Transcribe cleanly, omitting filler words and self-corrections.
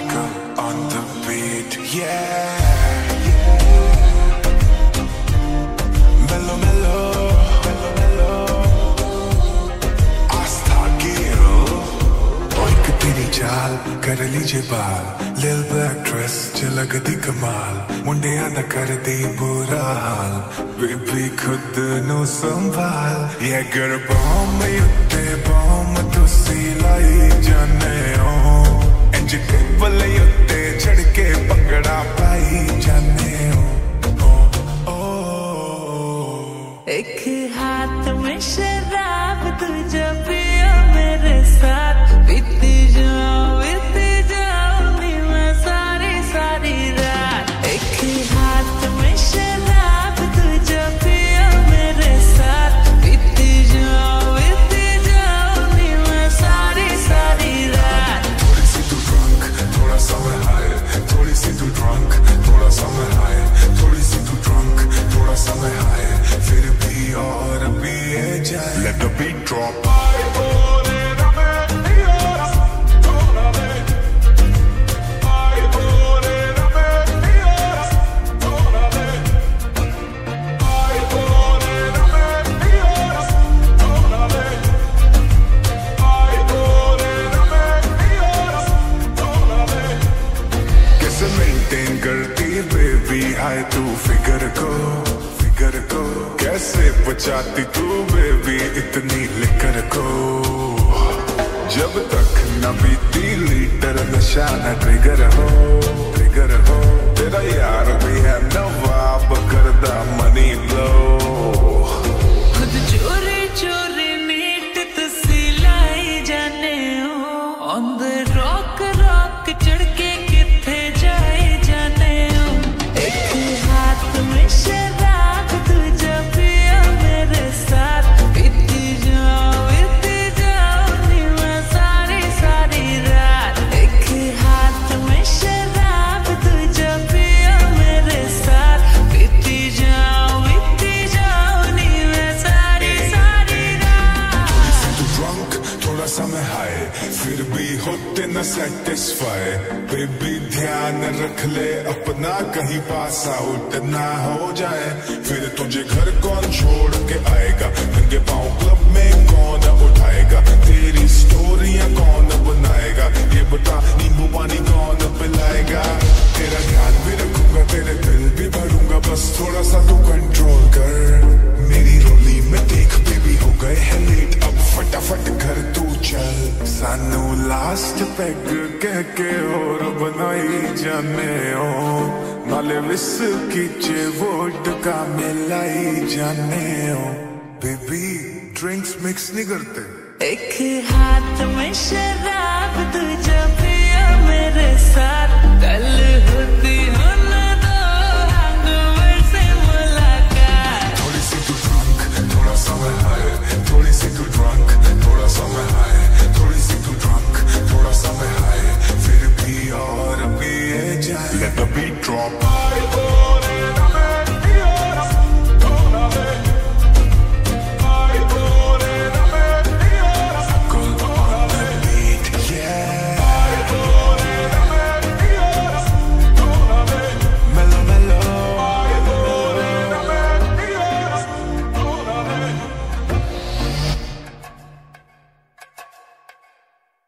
Chaka on the beat, yeah. Mellow, mellow, mellow, mellow. आस्था गिरो एक तेरी चाल कर लीजिए बाल लिल ब्लैक ड्रेस च लगदी कमाल मुंडिया दा कर दी बुरा हाल बेबी खुद नू संभाल ये गर बॉम्ब युत्ते बॉम्ब तुसी लाई जाने हो इंज टेबल युत्ते चढ़ के पंगड़ा पाई जाने हो एक हाथ में शराब तुझे पिया मेरे साथ पीती जाओ नी मैं सारी सारी रात एक हाथ में शराब तुझे पिया मेरे साथ पीती जाओ नी मैं सारी सारी रात थोड़ी सी तू ड्रंक थोड़ा सा मैं हाय थोड़ी सी तू ड्रंक थोड़ा सा मैं हाय थोड़ी सी तू ड्रंक थोड़ा सा मैं हाय फिर भी और पिए जाए let the beat drop maintain करती बेबी हाय तू फिगर को कैसे बचाती तू बेबी इतनी लिकर को जब तक न पीती लीटर नशा न ट्रिगर हो तेरा यार भी है नवाब करदा मनी ब्लो खुद चोरी चोरी नीट तुसी लाई जाने हो ऑन द रॉक चढ़ के किथे जाए जाने हो एक हाथ में शराब तुझे पिया मेरे साथ पीती जाओ नी मैं सारी सारी रात एक हाथ में शराब तुझे पिया मेरे साथ पीती जाओ नी मैं सारी सारी रात थोड़ी सी तू ड्रंक थोड़ा सा मैं हाय फिर भी होते न सेटिस्फाई बेबी ध्यान रख ले अपना कहीं पास आउट ना हो जाए फिर तुझे घर कौन छोड़ के आएगा नंगे पाँव क्लब में कौन उठाएगा तेरी स्टोरियां कौन बनाएगा ये बता नींबू पानी कौन पिलाएगा तेरा ध्यान भी रखूंगा तेरे दिल भी भरूंगा बस थोड़ा सा तू कंट्रोल कर मेरी रोली में देख बेबी हो गए है लेट अब फटाफट घर तू चल सानू लास्ट पैग कह के और बनाई जाने हो नाले विस्की च वोडका मिलाई जाने हो बेबी ड्रिंक्स मिक्स नहीं करते एक हाथ में शराब